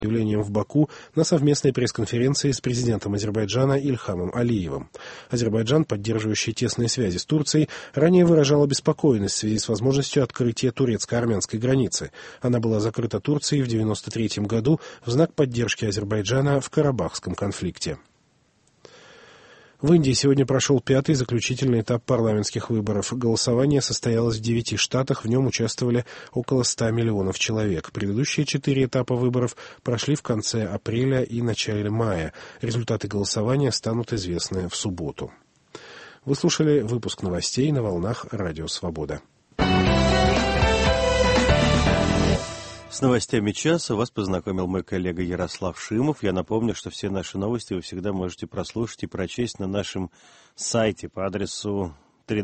заявлением в Баку на совместной пресс-конференции с президентом Азербайджана Ильхамом Алиевым. Азербайджан, поддерживающий тесные связи с Турцией, ранее выражал обеспокоенность в связи с возможностью открытия турецко-армянской границы. Она была закрыта Турцией в 1993 году в знак поддержки Азербайджана в Карабахском конфликте. В Индии сегодня прошел пятый заключительный этап парламентских выборов. Голосование состоялось в 9 штатах, в нем участвовали около 100 миллионов человек. Предыдущие 4 этапа выборов прошли в конце апреля и начале мая. Результаты голосования станут известны в субботу. Вы слушали выпуск новостей на волнах Радио Свобода. С новостями часа вас познакомил мой коллега Ярослав Шимов. Я напомню, что все наши новости вы всегда можете прослушать и прочесть на нашем сайте по адресу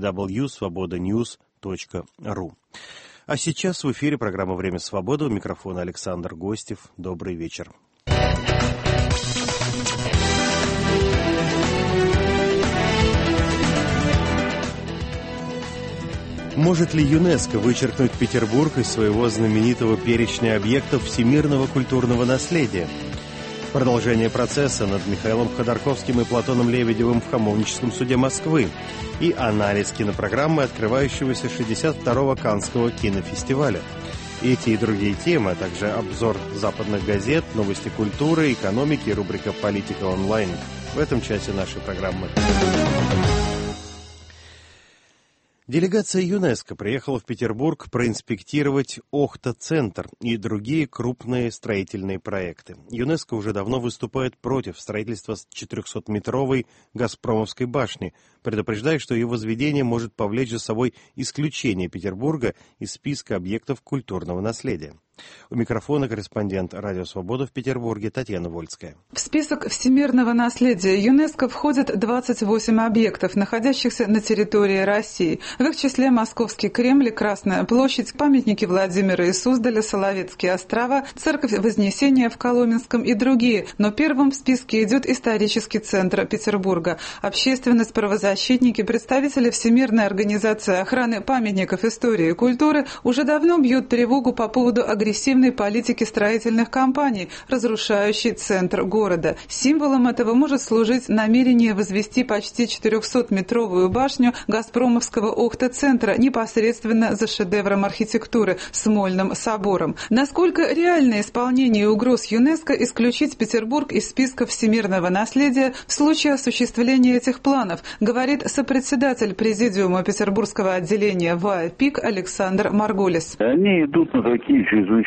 www.svobodanews.ru. А сейчас в эфире программа «Время свободы». У микрофона Александр Гостев. Добрый вечер. Может ли ЮНЕСКО вычеркнуть Петербург из своего знаменитого перечня объектов всемирного культурного наследия? Продолжение процесса над Михаилом Ходорковским и Платоном Лебедевым в Хамовническом суде Москвы и анализ кинопрограммы открывающегося 62-го Каннского кинофестиваля. Эти и другие темы, а также обзор западных газет, новости культуры, экономики и рубрика «Политика онлайн» в этом часе нашей программы. Делегация ЮНЕСКО приехала в Петербург проинспектировать Охта-центр и другие крупные строительные проекты. ЮНЕСКО уже давно выступает против строительства 400-метровой Газпромовской башни, предупреждая, что ее возведение может повлечь за собой исключение Петербурга из списка объектов культурного наследия. У микрофона корреспондент «Радио Свобода» в Петербурге Татьяна Вольская. В список всемирного наследия ЮНЕСКО входят 28 объектов, находящихся на территории России. В их числе Московский Кремль, Красная площадь, памятники Владимира и Суздаля, Соловецкие острова, Церковь Вознесения в Коломенском и другие. Но первым в списке идет исторический центр Петербурга. Общественность, правозащитники, представители Всемирной организации охраны памятников истории и культуры уже давно бьют тревогу по поводу агрессивной политики строительных компаний, разрушающей центр города. Символом этого может служить намерение возвести почти 400-метровую башню Газпромовского Охта-центра непосредственно за шедевром архитектуры – Смольным собором. Насколько реально исполнение угроз ЮНЕСКО исключить Петербург из списка всемирного наследия в случае осуществления этих планов, говорит сопредседатель Президиума Петербургского отделения ВАЯ ПИК Александр Марголис. Они идут на такие чрезвычайные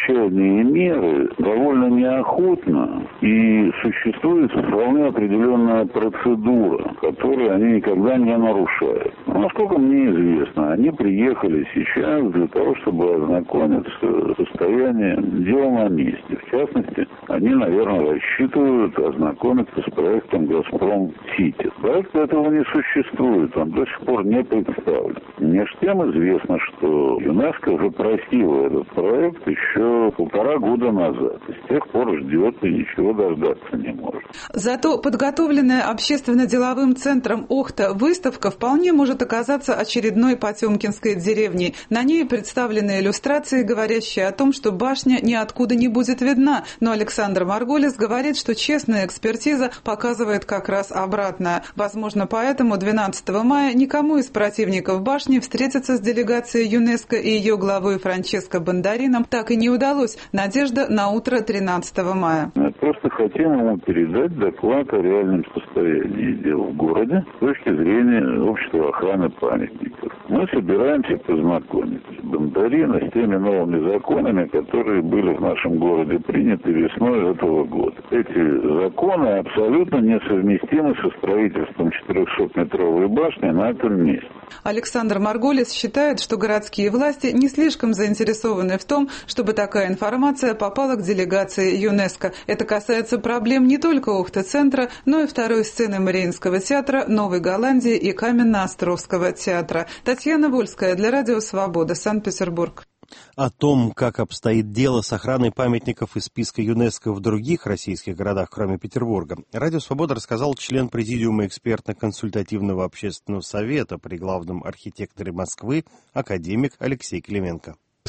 меры довольно неохотно, и существует вполне определенная процедура, которую они никогда не нарушают. Насколько мне известно, они приехали сейчас для того, чтобы ознакомиться с состоянием дел на месте. В частности, они, наверное, рассчитывают ознакомиться с проектом «Газпром-Сити». Проекта этого не существует, он до сих пор не представлен. Между тем известно, что ЮНЕСКО уже просила этот проект еще 1,5 года назад. И с тех пор ждет и ничего дождаться не может. Зато подготовленная общественно-деловым центром Охта выставка вполне может оказаться очередной потемкинской деревней. На ней представлены иллюстрации, говорящие о том, что башня ниоткуда не будет видна. Но Александр Марголис говорит, что честная экспертиза показывает как раз обратное. Возможно, поэтому 12 мая никому из противников башни встретиться с делегацией ЮНЕСКО и ее главой Франческо Бондарином так и не удалось. Надежда на утро 13 мая. Мы просто хотим ему передать доклад о реальном состоянии дел в городе с точки зрения общества охраны памятников. Мы собираемся познакомить Бондарина с теми новыми законами, которые были в нашем городе приняты весной этого года. Эти законы абсолютно несовместимы со строительством 400-метровой башни на этом месте. Александр Марголис считает, что городские власти не слишком заинтересованы в том, чтобы такая информация попала к делегации ЮНЕСКО. Это касается проблем не только Охта-центра, но и второй сцены Мариинского театра, Новой Голландии и Каменно-Островского театра. Татьяна Вольская для Радио Свобода, Санкт-Петербург. О том, как обстоит дело с охраной памятников из списка ЮНЕСКО в других российских городах, кроме Петербурга, Радио Свобода рассказал член Президиума экспертно-консультативного общественного совета при главном архитекторе Москвы, академик Алексей Клименко.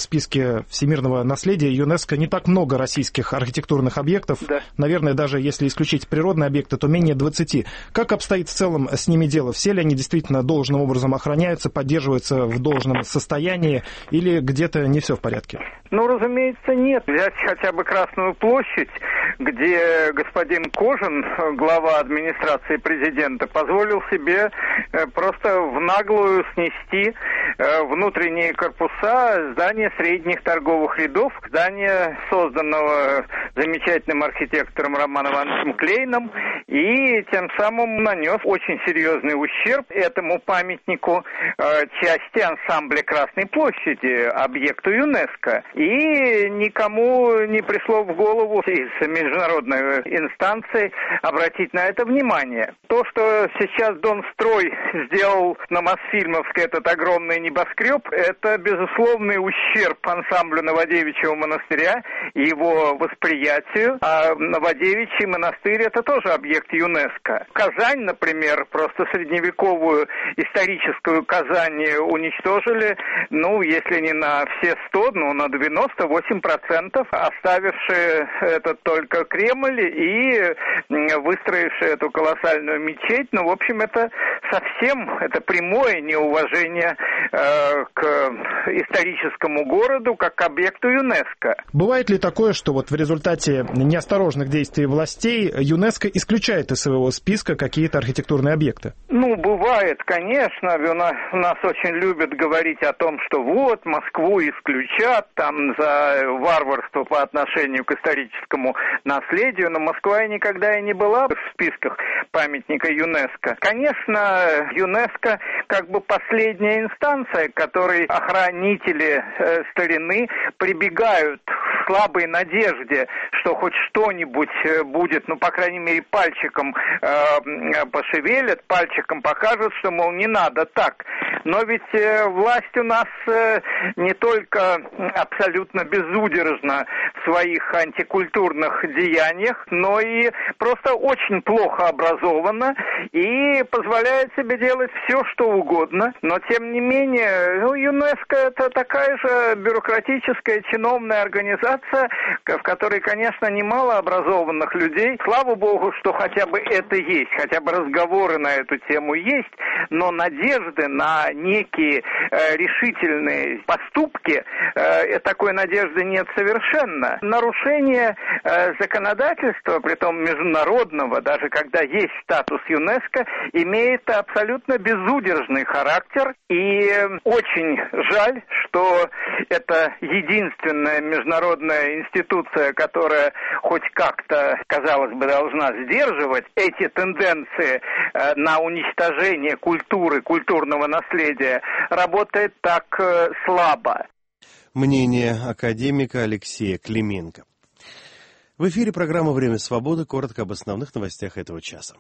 списке всемирного наследия ЮНЕСКО не так много российских архитектурных объектов. Да. Наверное, даже если исключить природные объекты, то менее 20. Как обстоит в целом с ними дело? Все ли они действительно должным образом охраняются, поддерживаются в должном состоянии, или где-то не все в порядке? Ну, разумеется, нет. Взять хотя бы Красную площадь, где господин Кожин, глава администрации президента, позволил себе просто в наглую снести внутренние корпуса здания средних торговых рядов, здания, созданного замечательным архитектором Романом Ивановичем Клейном, и тем самым нанес очень серьезный ущерб этому памятнику, части ансамбля Красной площади, объекту ЮНЕСКО. И никому не пришло в голову из международной инстанции обратить на это внимание. То, что сейчас Донстрой сделал на Мосфильмовской этот огромный небоскреб, это безусловный ущерб ансамблю Новодевичьего монастыря и его восприятию. А Новодевичий монастырь — это тоже объект ЮНЕСКО. Казань, например, просто средневековую историческую Казань уничтожили, если не на все 100, на 98%, оставившие этот только Кремль и выстроившие эту колоссальную мечеть. В общем, это прямое неуважение к историческому городу как к объекту ЮНЕСКО. Бывает ли такое, что в результате неосторожных действий властей ЮНЕСКО исключает из своего списка какие-то архитектурные объекты? Бывает, конечно. У нас очень любят говорить о том, что Москву исключат за варварство по отношению к историческому наследию, но Москва никогда и не была в списках памятника ЮНЕСКО. Конечно, ЮНЕСКО последняя инстанция, к которой охранители старины прибегают в слабой надежде, что хоть что-нибудь будет, по крайней мере, пальчиком пошевелят, пальчиком покажут, что, не надо так. Но ведь власть у нас не только абсолютно безудержна в своих антикультурных деяниях, но и просто очень плохо образована и позволяет себе делать все, что угодно. Но, тем не менее, ЮНЕСКО — это такая же бюрократическая чиновная организация, в которой, конечно, немало образованных людей. Слава богу, что хотя бы это есть, хотя бы разговоры на эту тему есть, но надежды на некие решительные поступки, такой надежды нет совершенно. Нарушение законодательства, притом международного, даже когда есть статус ЮНЕСКО, имеет абсолютно безудержный характер. И очень жаль, что это единственная международная институция, которая хоть как-то, казалось бы, должна сдерживать эти тенденции на уничтожение культуры, культурного наследия, работает так слабо. Мнение академика Алексея Клименко. В эфире программа «Время свободы». Коротко об основных новостях этого часа.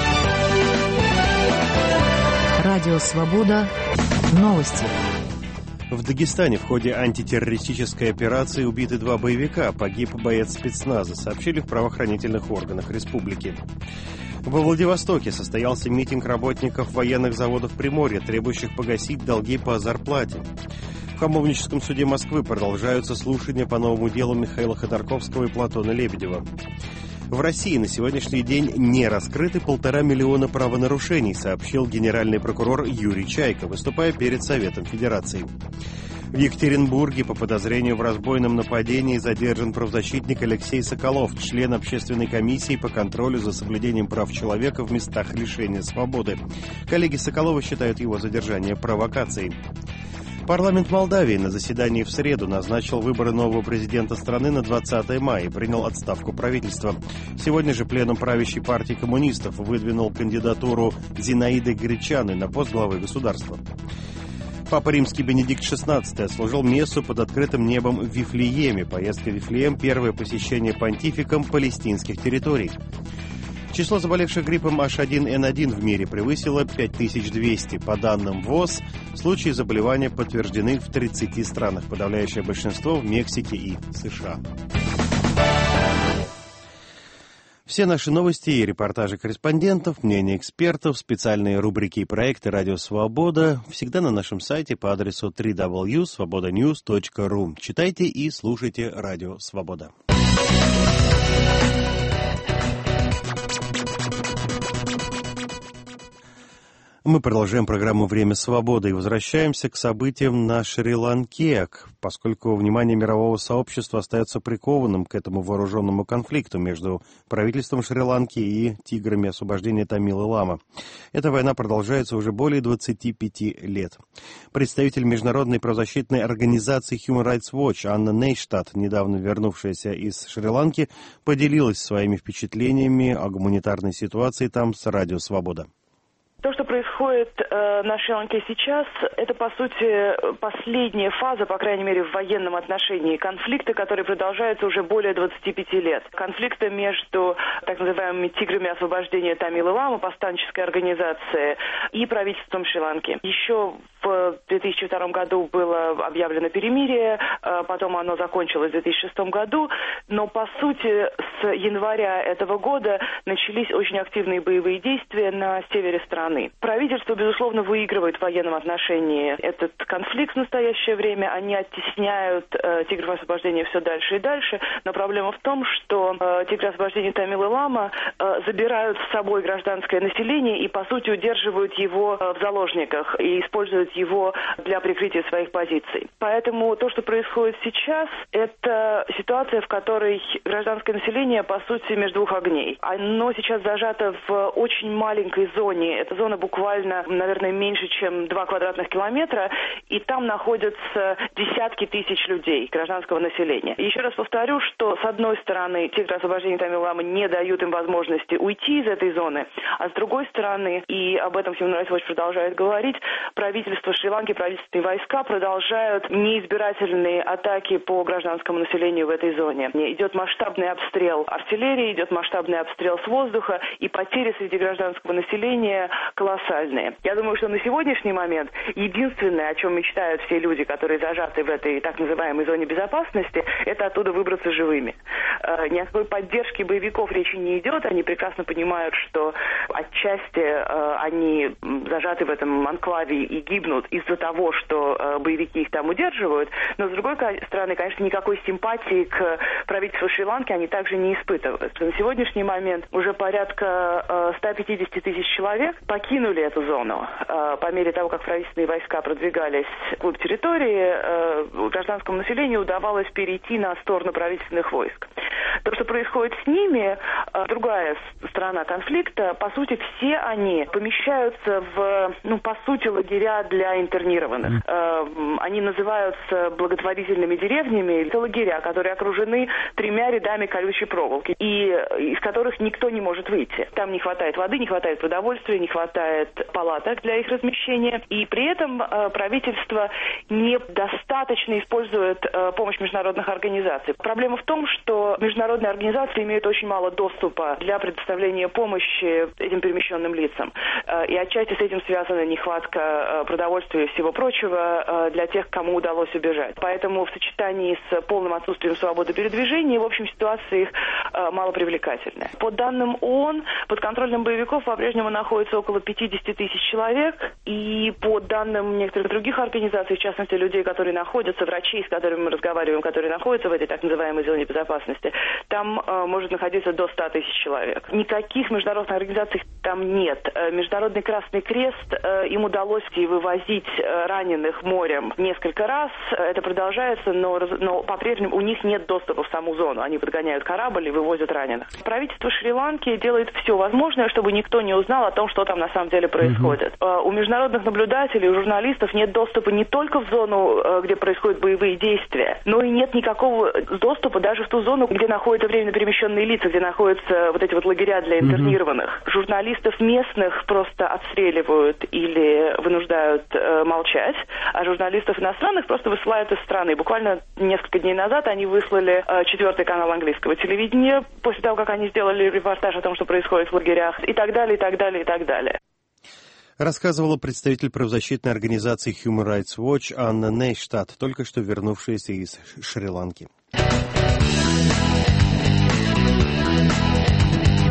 Радио «Свобода». Новости. В Дагестане в ходе антитеррористической операции убиты 2 боевика, погиб боец спецназа, сообщили в правоохранительных органах республики. Во Владивостоке состоялся митинг работников военных заводов Приморья, требующих погасить долги по зарплате. В Хамовническом суде Москвы продолжаются слушания по новому делу Михаила Ходорковского и Платона Лебедева. В России на сегодняшний день не раскрыты 1,5 миллиона правонарушений, сообщил генеральный прокурор Юрий Чайка, выступая перед Советом Федерации. В Екатеринбурге по подозрению в разбойном нападении задержан правозащитник Алексей Соколов, член общественной комиссии по контролю за соблюдением прав человека в местах лишения свободы. Коллеги Соколова считают его задержание провокацией. Парламент Молдавии на заседании в среду назначил выборы нового президента страны на 20 мая и принял отставку правительства. Сегодня же пленум правящей партии коммунистов выдвинул кандидатуру Зинаиды Гречаны на пост главы государства. Папа Римский Бенедикт XVI отслужил мессу под открытым небом в Вифлееме. Поездка в Вифлеем – первое посещение понтификом палестинских территорий. Число заболевших гриппом H1N1 в мире превысило 5200. По данным ВОЗ, случаи заболевания подтверждены в 30 странах, подавляющее большинство в Мексике и США. Все наши новости и репортажи корреспондентов, мнения экспертов, специальные рубрики и проекты «Радио Свобода» всегда на нашем сайте по адресу www.svobodanews.ru. Читайте и слушайте «Радио Свобода». Мы продолжаем программу «Время свободы» и возвращаемся к событиям на Шри-Ланке, поскольку внимание мирового сообщества остается прикованным к этому вооруженному конфликту между правительством Шри-Ланки и тиграми освобождения Тамилы-Лама. Эта война продолжается уже более 25 лет. Представитель международной правозащитной организации Human Rights Watch Анна Нейштадт, недавно вернувшаяся из Шри-Ланки, поделилась своими впечатлениями о гуманитарной ситуации там с «Радио Свобода». То, что происходит на Шри-Ланке сейчас, это, по сути, последняя фаза, по крайней мере, в военном отношении конфликта, который продолжается уже более 25 лет. Конфликта между так называемыми тиграми освобождения Тамилы-Лама, повстанческой организацией, и правительством Шри-Ланки. Еще в 2002 году было объявлено перемирие, потом оно закончилось в 2006 году, но, по сути, с января этого года начались очень активные боевые действия на севере страны. Правительство, безусловно, выигрывает в военном отношении этот конфликт в настоящее время. Они оттесняют тигров освобождения все дальше и дальше. Но проблема в том, что тигры освобождения Тамилы-Лама забирают с собой гражданское население и, по сути, удерживают его в заложниках и используют его для прикрытия своих позиций. Поэтому то, что происходит сейчас, это ситуация, в которой гражданское население, по сути, между двух огней. Оно сейчас зажато в очень маленькой зоне. Это зона буквально, наверное, меньше, чем 2 квадратных километра, и там находятся десятки тысяч людей, гражданского населения. Еще раз повторю, что с одной стороны тигры освобождения Тамилы-Ламы не дают им возможности уйти из этой зоны, а с другой стороны, и об этом Human Rights Watch продолжает говорить, правительство Шри-Ланки, правительственные войска продолжают неизбирательные атаки по гражданскому населению в этой зоне. Идет масштабный обстрел артиллерии, идет масштабный обстрел с воздуха, и потери среди гражданского населения колоссальные. Я думаю, что на сегодняшний момент единственное, о чем мечтают все люди, которые зажаты в этой так называемой зоне безопасности, это оттуда выбраться живыми. Ни о какой поддержке боевиков речи не идет. Они прекрасно понимают, что отчасти они зажаты в этом анклаве и гибнут из-за того, что боевики их там удерживают. Но, с другой стороны, конечно, никакой симпатии к правительству Шри-Ланки они также не испытывают. На сегодняшний момент уже порядка 150 тысяч человек покинули эту зону. По мере того, как правительственные войска продвигались вглубь территории, гражданскому населению удавалось перейти на сторону правительственных войск. То, что происходит с ними, другая сторона конфликта, по сути, все они помещаются в, по сути, лагеря для интернированных. Они называются благотворительными деревнями. Это лагеря, которые окружены 3 рядами колючей проволоки, и из которых никто не может выйти. Там не хватает воды, не хватает продовольствия, не хватает палаток для их размещения. И при этом правительство недостаточно использует помощь международных организаций. Проблема в том, что международные организации имеют очень мало доступа для предоставления помощи этим перемещенным лицам. И отчасти с этим связана нехватка продовольствия и всего прочего для тех, кому удалось убежать. Поэтому в сочетании с полным отсутствием свободы передвижения, в общем, ситуация их малопривлекательная. По данным ООН, под контролем боевиков по-прежнему находится около 50 тысяч человек. И по данным некоторых других организаций, в частности, людей, которые находятся, врачей, с которыми мы разговариваем, которые находятся в этой так называемой зоне безопасности, там может находиться до 100 тысяч человек. Никаких международных организаций там нет. Международный Красный Крест, им удалось вывозить раненых морем несколько раз. Это продолжается, но по-прежнему у них нет доступа в саму зону. Они подгоняют корабль и вывозят раненых. Правительство Шри-Ланки делает все возможное, чтобы никто не узнал о том, что там на самом деле происходит. У международных наблюдателей, у журналистов нет доступа не только в зону, где происходят боевые действия, но и нет никакого доступа даже в ту зону, где находятся временно перемещенные лица, где находятся вот эти вот лагеря для интернированных. Журналистов местных просто отстреливают или вынуждают молчать, а журналистов иностранных просто высылают из страны. Буквально несколько дней назад они выслали 4-й канал английского телевидения после того, как они сделали репортаж о том, что происходит в лагерях, и так далее, и так далее, и так далее. Рассказывала представитель правозащитной организации Human Rights Watch Анна Нейштадт, только что вернувшаяся из Шри-Ланки.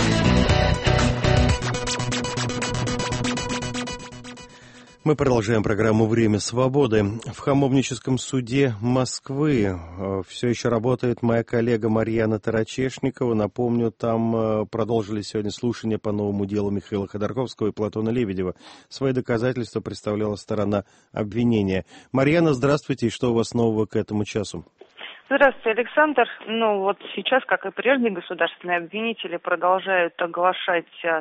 Мы продолжаем программу «Время свободы». В Хамовническом суде Москвы все еще работает моя коллега Марьяна Тарачешникова. Напомню, там продолжились сегодня слушания по новому делу Михаила Ходорковского и Платона Лебедева. Свои доказательства представляла сторона обвинения. Марьяна, здравствуйте, и что у вас нового к этому часу? Здравствуйте, Александр. Сейчас, как и прежде, государственные обвинители продолжают оглашать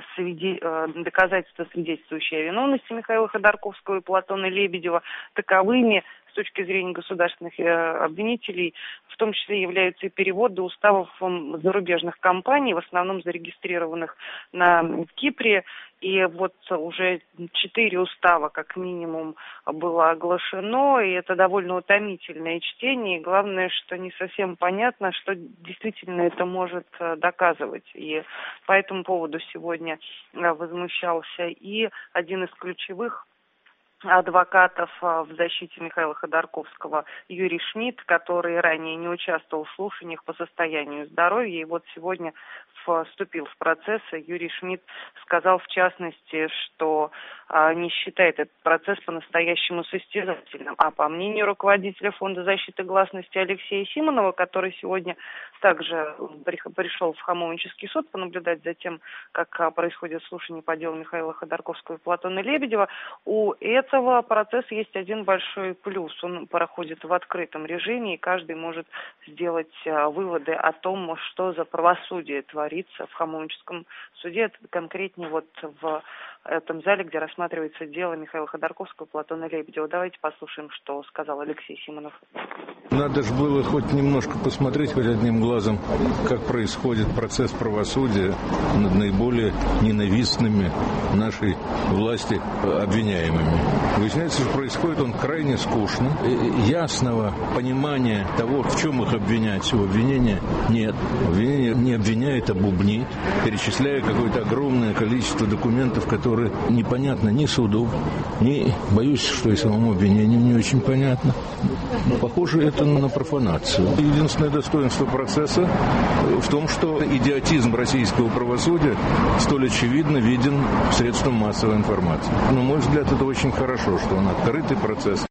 доказательства, свидетельствующие о виновности Михаила Ходорковского и Платона Лебедева. Таковыми, с точки зрения государственных обвинителей, в том числе являются и переводы уставов зарубежных компаний, в основном зарегистрированных в Кипре. И уже 4 устава, как минимум, было оглашено, и это довольно утомительное чтение. И главное, что не совсем понятно, что действительно это может доказывать. И по этому поводу сегодня возмущался и один из ключевых адвокатов в защите Михаила Ходорковского Юрий Шмидт, который ранее не участвовал в слушаниях по состоянию здоровья, и сегодня вступил в процесс. Юрий Шмидт сказал, в частности, что не считает этот процесс по-настоящему состязательным. А по мнению руководителя Фонда защиты гласности Алексея Симонова, который сегодня также пришел в Хамовнический суд понаблюдать за тем, как происходит слушание по делу Михаила Ходорковского и Платона Лебедева, у этого процесса есть один большой плюс. Он проходит в открытом режиме, и каждый может сделать выводы о том, что за правосудие творится в Хамовническом суде. Это конкретнее в этом зале, где рассматривается дело Михаила Ходорковского и Платона Лебедева. Давайте послушаем, что сказал Алексей Симонов. Надо же было хоть немножко посмотреть, хоть одним глазом, как происходит процесс правосудия над наиболее ненавистными нашей власти обвиняемыми. Выясняется, что происходит он крайне скучно. Ясного понимания того, в чем их обвинять, у обвинения нет. Обвинение не обвиняет, а бубнит, перечисляя какое-то огромное количество документов, которые непонятно ни суду, ни, боюсь, что и самому обвинению не очень понятно. Похоже, это на профанацию. Единственное достоинство процесса в том, что идиотизм российского правосудия столь очевидно виден средством массовой информации. На мой взгляд, это очень хорошо, что он открытый процесс.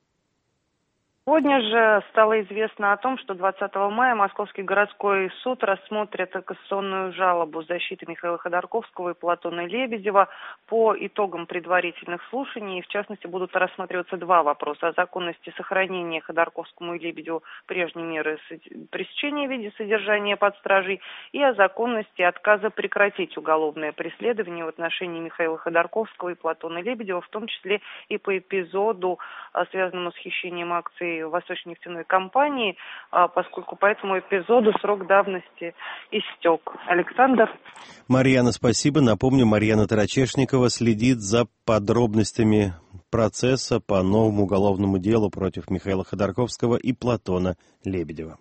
Сегодня же стало известно о том, что 20 мая Московский городской суд рассмотрит кассационную жалобу защиты Михаила Ходорковского и Платона Лебедева по итогам предварительных слушаний. В частности, будут рассматриваться 2 вопроса: о законности сохранения Ходорковскому и Лебедеву прежней меры пресечения в виде содержания под стражей и о законности отказа прекратить уголовное преследование в отношении Михаила Ходорковского и Платона Лебедева, в том числе и по эпизоду, связанному с хищением акций Восточной нефтяной компании, поскольку по этому эпизоду срок давности истек. Александр. Марьяна, спасибо. Напомню, Марьяна Тарачешникова следит за подробностями процесса по новому уголовному делу против Михаила Ходорковского и Платона Лебедева.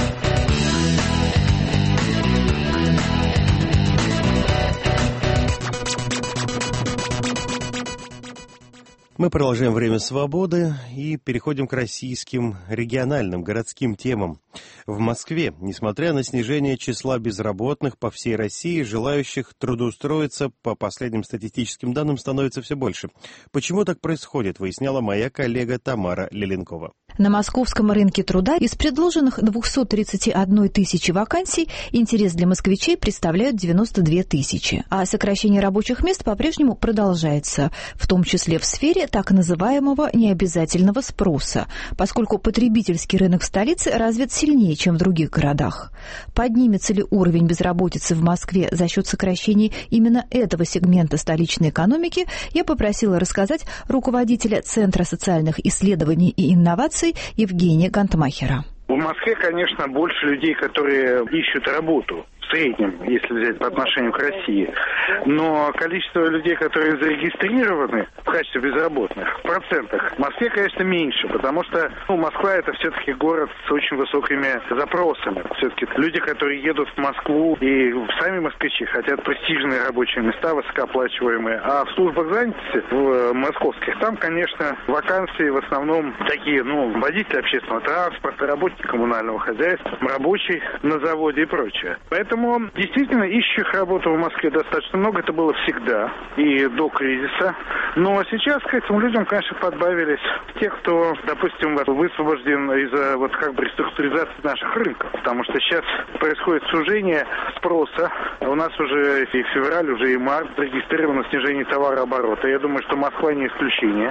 Мы продолжаем «Время свободы» и переходим к российским региональным городским темам. В Москве, несмотря на снижение числа безработных по всей России, желающих трудоустроиться, по последним статистическим данным, становится все больше. Почему так происходит, выясняла моя коллега Тамара Леленкова. На московском рынке труда из предложенных 231 тысячи вакансий интерес для москвичей представляют 92 тысячи. А сокращение рабочих мест по-прежнему продолжается, в том числе в сфере так называемого необязательного спроса, поскольку потребительский рынок в столице развит сильнее, чем в других городах. Поднимется ли уровень безработицы в Москве за счет сокращения именно этого сегмента столичной экономики, я попросила рассказать руководителя Центра социальных исследований и инноваций Евгения Гантмахера. В Москве, конечно, больше людей, которые ищут работу. В среднем, если взять по отношению к России. Но количество людей, которые зарегистрированы в качестве безработных, в процентах, в Москве, конечно, меньше, потому что Москва это все-таки город с очень высокими запросами. Все-таки люди, которые едут в Москву, и сами москвичи хотят престижные рабочие места, высокооплачиваемые. А в службах занятости, в московских, там, конечно, вакансии в основном такие, водители общественного транспорта, работники коммунального хозяйства, рабочий на заводе и прочее. Поэтому Поэтому действительно ищущих работу в Москве достаточно много. Это было всегда и до кризиса. Но сейчас к этим людям, конечно, подбавились те, кто, допустим, высвобожден из-за реструктуризации наших рынков. Потому что сейчас происходит сужение спроса. У нас уже и февраль, уже и март зарегистрировано снижение товарооборота. Я думаю, что Москва не исключение.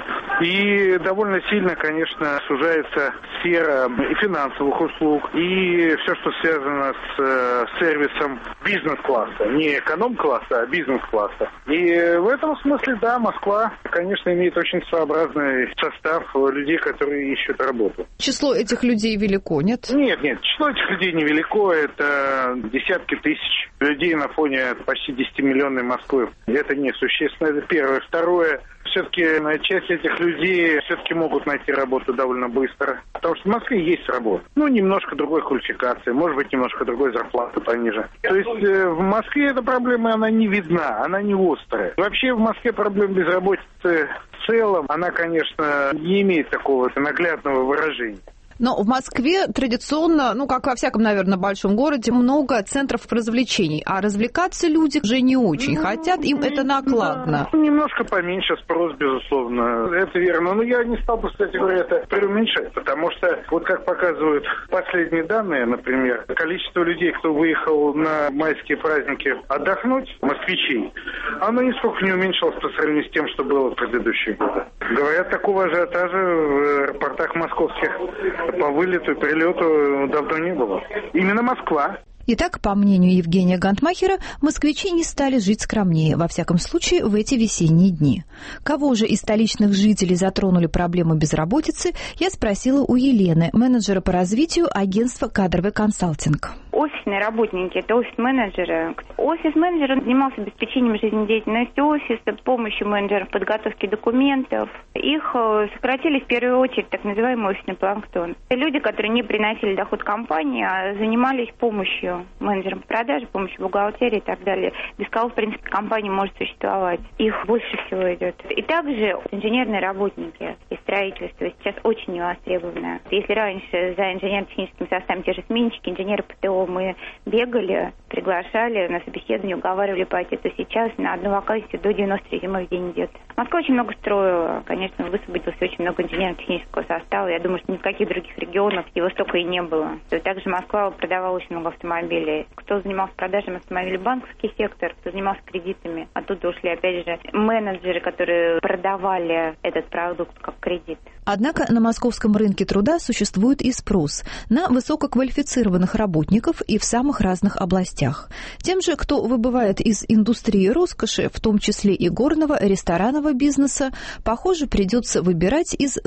И довольно сильно, конечно, сужается сфера и финансовых услуг, и все, что связано с сервисом бизнес-класса. Не эконом-класса, а бизнес-класса. И в этом смысле, да, Москва, конечно, имеет очень своеобразный состав людей, которые ищут работу. Число этих людей велико, нет? Нет, число этих людей невелико. Это десятки тысяч людей на фоне почти 10-миллионной Москвы. Это несущественно, это первое. Второе, все-таки часть этих людей все-таки могут найти работу довольно быстро. Потому что в Москве есть работа. Немножко другой квалификации, может быть, немножко другой зарплаты пониже. То есть в Москве эта проблема, она не видна, она не острая. Вообще в Москве проблема безработицы в целом, она, конечно, не имеет такого наглядного выражения. Но в Москве традиционно, как во всяком, наверное, большом городе, много центров развлечений. А развлекаться люди уже не очень хотят, им это накладно. Немножко поменьше спрос, безусловно. Это верно. Но я не стал бы, кстати говоря, это преуменьшать. Потому что, как показывают последние данные, например, количество людей, кто выехал на майские праздники отдохнуть, москвичей, оно нисколько не уменьшилось по сравнению с тем, что было в предыдущие годы. Говорят, такого ажиотажа в аэропортах московских по вылету и прилету давно не было. Именно Москва. Итак, по мнению Евгения Гантмахера, москвичи не стали жить скромнее, во всяком случае, в эти весенние дни. Кого же из столичных жителей затронули проблемы безработицы, я спросила у Елены, менеджера по развитию агентства «Кадровый консалтинг». Офисные работники, это офис-менеджеры. Офис-менеджер занимался обеспечением жизнедеятельности офиса, помощью менеджеров подготовки документов. Их сократили в первую очередь так называемый офисный планктон. Это люди, которые не приносили доход компании, а занимались помощью менеджерам по продаже, помощью бухгалтерии и так далее. Без кого, в принципе, компания может существовать. Их больше всего идет. И также инженерные работники и строительство сейчас очень невостребованное. Если раньше за инженерно-техническим составом те же сменщики, инженеры ПТО мы бегали, приглашали на собеседование, уговаривали пойти, то сейчас на одну вакансию до 90 резюме в день идет. Москва очень много строила, конечно, высвободилось очень много инженерно-технического состава. Я думаю, что ни в каких других регионах его столько и не было. И также Москва продавала очень много автомобилей. Кто занимался продажами автомобилей, банковский сектор, кто занимался кредитами. Оттуда ушли, опять же, менеджеры, которые продавали этот продукт как кредит. Однако на московском рынке труда существует и спрос на высококвалифицированных работников и в самых разных областях. Тем же, кто выбывает из индустрии роскоши, в том числе и горного, ресторанного бизнеса, похоже, придется выбирать из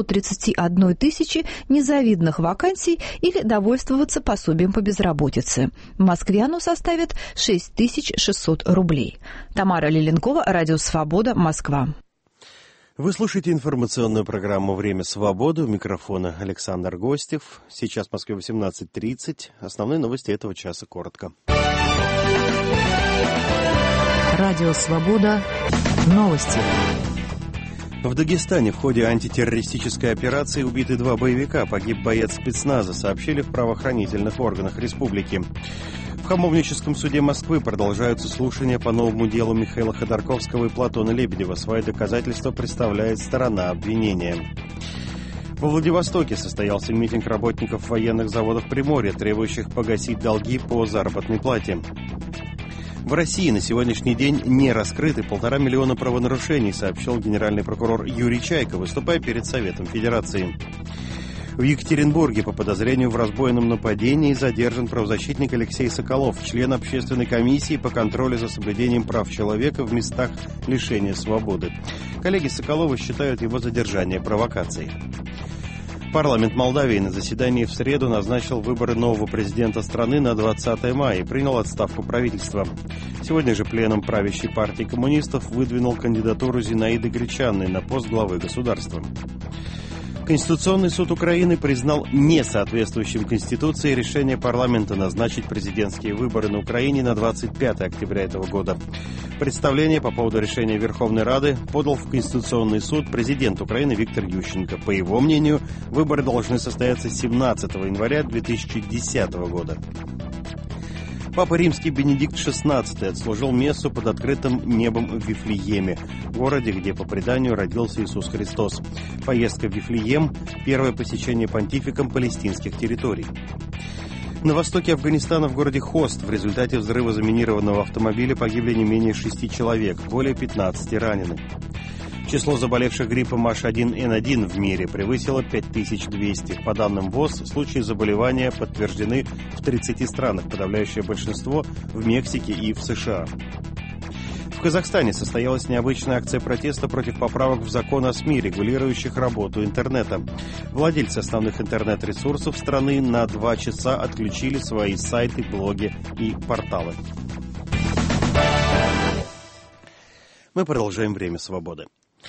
231 тысячи незавидных вакансий или довольствоваться пособием по безработице. В Москве оно составит 6600 рублей. Тамара Лиленкова, Радио Свобода, Москва. Вы слушаете информационную программу «Время свободы». У микрофона Александр Гостев. Сейчас в Москве 18:30. Основные новости этого часа коротко. Радио «Свобода». Новости. В Дагестане в ходе антитеррористической операции убиты 2 боевика. Погиб боец спецназа, сообщили в правоохранительных органах республики. В Хамовническом суде Москвы продолжаются слушания по новому делу Михаила Ходорковского и Платона Лебедева. Свои доказательства представляет сторона обвинения. Во Владивостоке состоялся митинг работников военных заводов Приморья, требующих погасить долги по заработной плате. В России на сегодняшний день не раскрыты 1,5 миллиона правонарушений, сообщил генеральный прокурор Юрий Чайка, выступая перед Советом Федерации. В Екатеринбурге по подозрению в разбойном нападении задержан правозащитник Алексей Соколов, член общественной комиссии по контролю за соблюдением прав человека в местах лишения свободы. Коллеги Соколова считают его задержание провокацией. Парламент Молдавии на заседании в среду назначил выборы нового президента страны на 20 мая и принял отставку правительства. Сегодня же пленум правящей партии коммунистов выдвинул кандидатуру Зинаиды Гречанной на пост главы государства. Конституционный суд Украины признал несоответствующим Конституции решение парламента назначить президентские выборы на Украине на 25 октября этого года. Представление по поводу решения Верховной Рады подал в Конституционный суд президент Украины Виктор Ющенко. По его мнению, выборы должны состояться 17 января 2010 года. Папа Римский Бенедикт XVI отслужил мессу под открытым небом в Вифлееме, городе, где, по преданию, родился Иисус Христос. Поездка в Вифлеем – первое посещение понтификом палестинских территорий. На востоке Афганистана в городе Хост в результате взрыва заминированного автомобиля погибли не менее 6 человек, более 15 ранены. Число заболевших гриппом H1N1 в мире превысило 5200. По данным ВОЗ, случаи заболевания подтверждены в 30 странах, подавляющее большинство в Мексике и в США. В Казахстане состоялась необычная акция протеста против поправок в закон о СМИ, регулирующих работу интернета. Владельцы основных интернет-ресурсов страны на 2 часа отключили свои сайты, блоги и порталы. Мы продолжаем «Время свободы».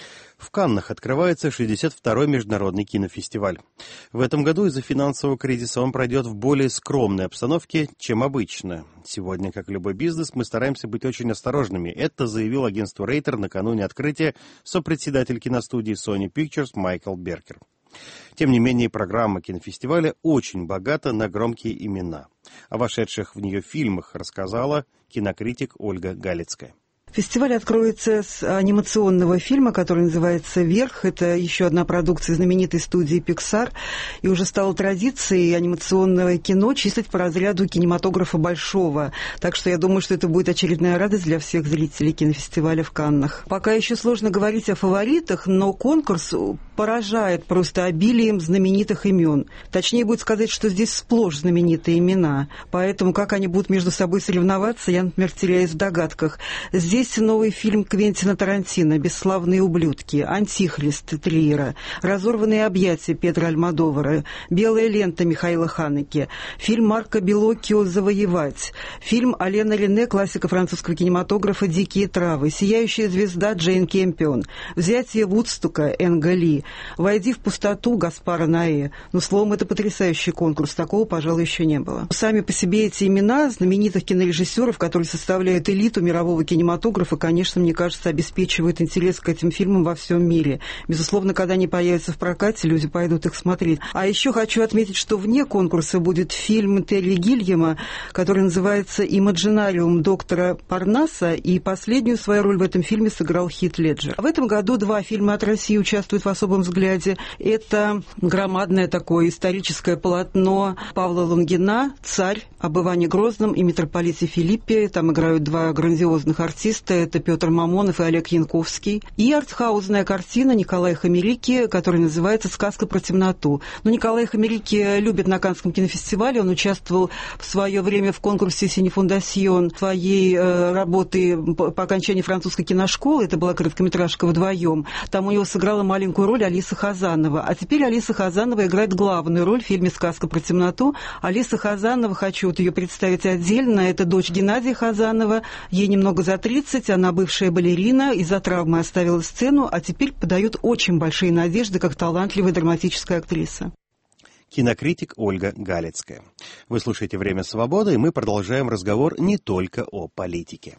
В Каннах открывается 62-й международный кинофестиваль. В этом году из-за финансового кризиса он пройдет в более скромной обстановке, чем обычно. Сегодня, как любой бизнес, мы стараемся быть очень осторожными. Это заявил агентству Рейтер накануне открытия сопредседатель киностудии Sony Pictures Майкл Беркер. Тем не менее, программа кинофестиваля очень богата на громкие имена. О вошедших в нее фильмах рассказала кинокритик Ольга Галицкая. Фестиваль откроется с анимационного фильма, который называется «Вверх». Это еще одна продукция знаменитой студии Pixar. И уже стало традицией анимационное кино числить по разряду кинематографа большого. Так что я думаю, что это будет очередная радость для всех зрителей кинофестиваля в Каннах. Пока еще сложно говорить о фаворитах, но конкурс поражает просто обилием знаменитых имен. Точнее будет сказать, что здесь сплошь знаменитые имена. Поэтому как они будут между собой соревноваться, я, например, теряюсь в догадках. Здесь новый фильм Квентина Тарантино «Бесславные ублюдки», «Антихрист» Триера, «Разорванные объятия» Педро Альмодовара, «Белая лента» Михаила Ханеке, фильм Марка Белоккио «Завоевать», фильм Алена Рене, классика французского кинематографа «Дикие травы», «Сияющая звезда» Джейн Кемпион, «Взятие Вудстока» Энга Ли, «Войди в пустоту» Гаспара Ноэ. Ну, словом, это потрясающий конкурс, такого, пожалуй, еще не было. Сами по себе эти имена знаменитых кинорежиссеров, которые составляют элиту мирового кинематографа, конечно, мне кажется, обеспечивают интерес к этим фильмам во всем мире. Безусловно, когда они появятся в прокате, люди пойдут их смотреть. А еще хочу отметить, что вне конкурса будет фильм Терри Гильяма, который называется «Имаджинариум» доктора Парнаса, и последнюю свою роль в этом фильме сыграл Хит Леджер. В этом году 2 фильма от России участвуют в особом взгляде. Это громадное такое историческое полотно Павла Лунгина «Царь» об Иване Грозном и митрополите Филиппе. Там играют 2 грандиозных артиста. Это Петр Мамонов и Олег Янковский. И артхаузная картина Николая Хамерики, которая называется «Сказка про темноту». Но Николай Хамерики любит на Каннском кинофестивале. Он участвовал в свое время в конкурсе «Синефондасьон» своей работы по окончании французской киношколы. Это была короткометражка «Вдвоем». Там у него сыграла маленькую роль Алиса Хазанова. А теперь Алиса Хазанова играет главную роль в фильме «Сказка про темноту». Алиса Хазанова, хочу вот ее представить отдельно, это дочь Геннадия Хазанова. Ей немного за 30. Она бывшая балерина, из-за травмы оставила сцену, а теперь подает очень большие надежды как талантливая драматическая актриса. Кинокритик Ольга Галицкая. Вы слушаете «Время свободы», и мы продолжаем разговор не только о политике.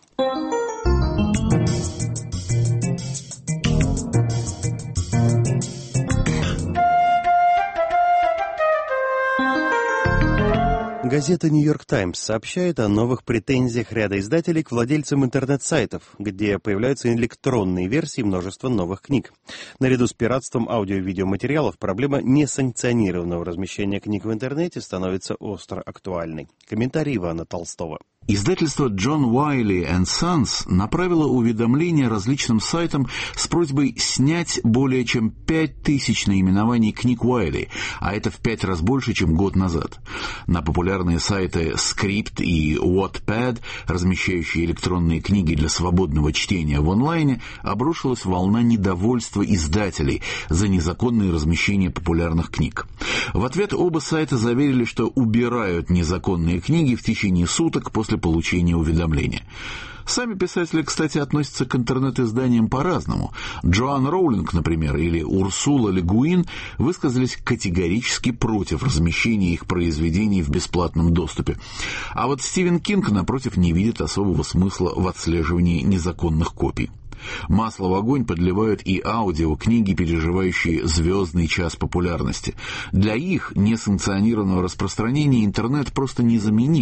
Газета «Нью-Йорк Таймс» сообщает о новых претензиях ряда издателей к владельцам интернет-сайтов, где появляются электронные версии множества новых книг. Наряду с пиратством аудио- и видеоматериалов проблема несанкционированного размещения книг в интернете становится остро актуальной. Комментарий Ивана Толстого. Издательство John Wiley & Sons направило уведомление различным сайтам с просьбой снять более чем 5000 наименований книг Уайли, а это в 5 раз больше, чем год назад. На популярные сайты Script и Wattpad, размещающие электронные книги для свободного чтения в онлайне, обрушилась волна недовольства издателей за незаконное размещение популярных книг. В ответ оба сайта заверили, что убирают незаконные книги в течение суток после получения уведомления. Сами писатели, кстати, относятся к интернет-изданиям по-разному. Джоан Роулинг, например, или Урсула Ле Гуин высказались категорически против размещения их произведений в бесплатном доступе. А вот Стивен Кинг, напротив, не видит особого смысла в отслеживании незаконных копий. Масло в огонь подливают и аудиокниги, переживающие звездный час популярности. Для их несанкционированного распространения интернет просто незаменим.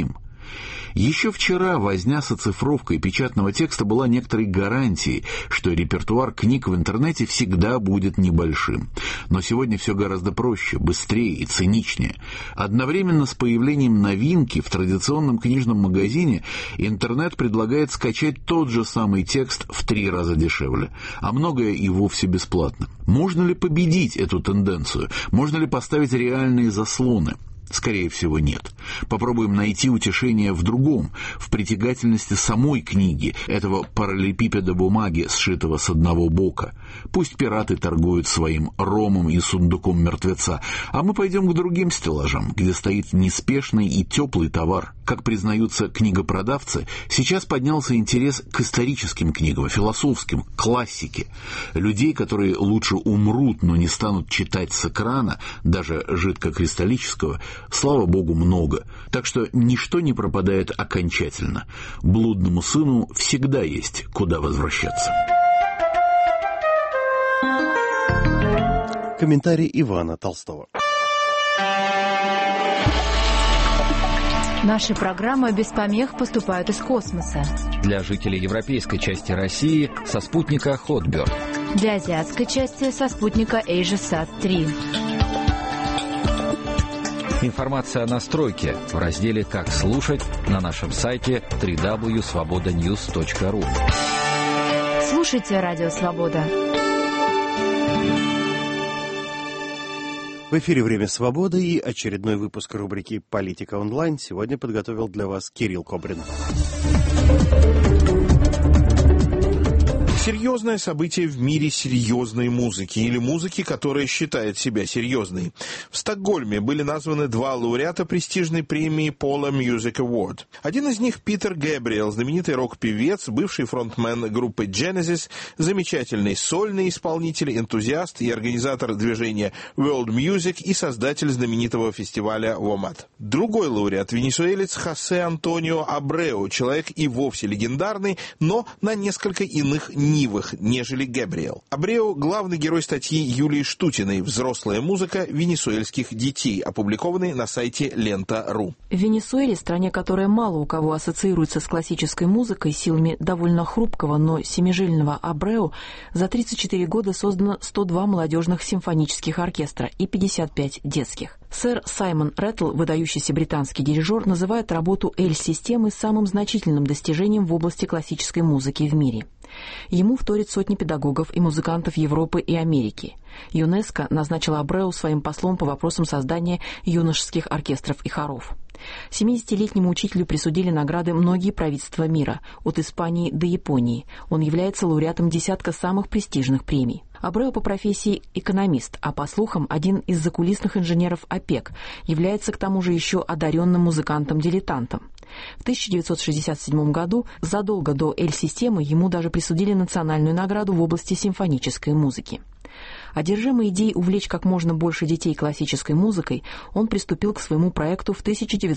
Еще вчера возня с оцифровкой печатного текста была некоторой гарантией, что репертуар книг в интернете всегда будет небольшим. Но сегодня все гораздо проще, быстрее и циничнее. Одновременно с появлением новинки в традиционном книжном магазине интернет предлагает скачать тот же самый текст в 3 раза дешевле, а многое и вовсе бесплатно. Можно ли победить эту тенденцию? Можно ли поставить реальные заслоны? Скорее всего, нет. Попробуем найти утешение в другом, в притягательности самой книги, этого параллелепипеда бумаги, сшитого с одного бока. Пусть пираты торгуют своим ромом и сундуком мертвеца, а мы пойдем к другим стеллажам, где стоит неспешный и теплый товар. Как признаются книгопродавцы, сейчас поднялся интерес к историческим книгам, философским, классике. Людей, которые лучше умрут, но не станут читать с экрана, даже жидкокристаллического, слава богу, много. Так что ничто не пропадает окончательно. Блудному сыну всегда есть куда возвращаться. Комментарий Ивана Толстого. Наши программы без помех поступают из космоса. Для жителей европейской части России со спутника Hotbird. Для азиатской части со спутника AsiaSat-3. Информация о настройке в разделе «Как слушать» на нашем сайте www.svobodanews.ru. Слушайте Радио Свобода. В эфире «Время свободы» и очередной выпуск рубрики «Политика онлайн» сегодня подготовил для вас Кирилл Кобрин. Серьезное событие в мире серьезной музыки, или музыки, которая считает себя серьезной. В Стокгольме были названы 2 лауреата престижной премии Pola Music Award. Один из них Питер Гэбриэл, знаменитый рок-певец, бывший фронтмен группы Genesis, замечательный сольный исполнитель, энтузиаст и организатор движения World Music и создатель знаменитого фестиваля WOMAD. Другой лауреат — венесуэлец Хосе Антонио Абреу, человек и вовсе легендарный, но на несколько иных нивах, нежели Гэбриэл. Абреу — главный герой статьи Юлии Штутиной «Взрослая музыка венесуэльских детей», опубликованной на сайте Лента.ру. В Венесуэле, стране, которая мало у кого ассоциируется с классической музыкой, силами довольно хрупкого, но семижильного Абреу, за 34 года создано 102 молодежных симфонических оркестра и 55 детских. Сэр Саймон Рэттл, выдающийся британский дирижер, называет работу Эль-системы самым значительным достижением в области классической музыки в мире. Ему вторят сотни педагогов и музыкантов Европы и Америки. ЮНЕСКО назначила Абреу своим послом по вопросам создания юношеских оркестров и хоров. 70-летнему учителю присудили награды многие правительства мира, от Испании до Японии. Он является лауреатом десятка самых престижных премий. Абреу по профессии экономист, а по слухам один из закулисных инженеров ОПЕК, является к тому же еще одаренным музыкантом-дилетантом. В 1967 году, задолго до Эль-системы, ему даже присудили национальную награду в области симфонической музыки. Одержимый идеей увлечь как можно больше детей классической музыкой, он приступил к своему проекту в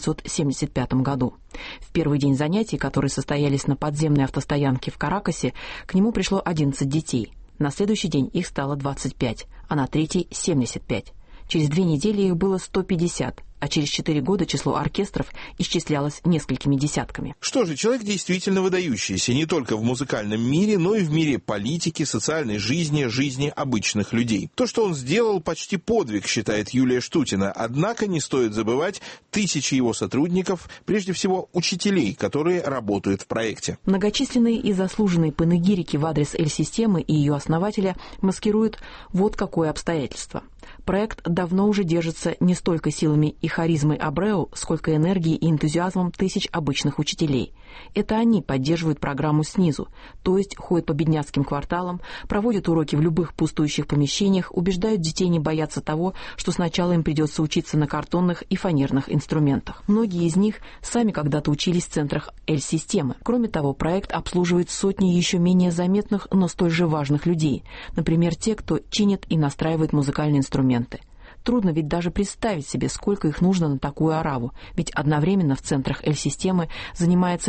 1975 году. В первый день занятий, которые состоялись на подземной автостоянке в Каракасе, к нему пришло 11 детей. На следующий день их стало 25, а на третий — 75. Через 2 недели их было 150, а через 4 года число оркестров исчислялось несколькими десятками. Что же, человек действительно выдающийся не только в музыкальном мире, но и в мире политики, социальной жизни, жизни обычных людей. То, что он сделал, почти подвиг, считает Юлия Штутина. Однако не стоит забывать тысячи его сотрудников, прежде всего учителей, которые работают в проекте. Многочисленные и заслуженные панегирики в адрес Эль-системы и ее основателя маскируют вот какое обстоятельство. Проект давно уже держится не столько силами и харизмой Абреу, сколько энергией и энтузиазмом тысяч обычных учителей. Это они поддерживают программу снизу, то есть ходят по бедняцким кварталам, проводят уроки в любых пустующих помещениях, убеждают детей не бояться того, что сначала им придется учиться на картонных и фанерных инструментах. Многие из них сами когда-то учились в центрах Эль-системы. Кроме того, проект обслуживает сотни еще менее заметных, но столь же важных людей, например, те, кто чинит и настраивает музыкальные инструменты. Трудно ведь даже представить себе, сколько их нужно на такую ораву, ведь одновременно в центрах Эль-системы занимается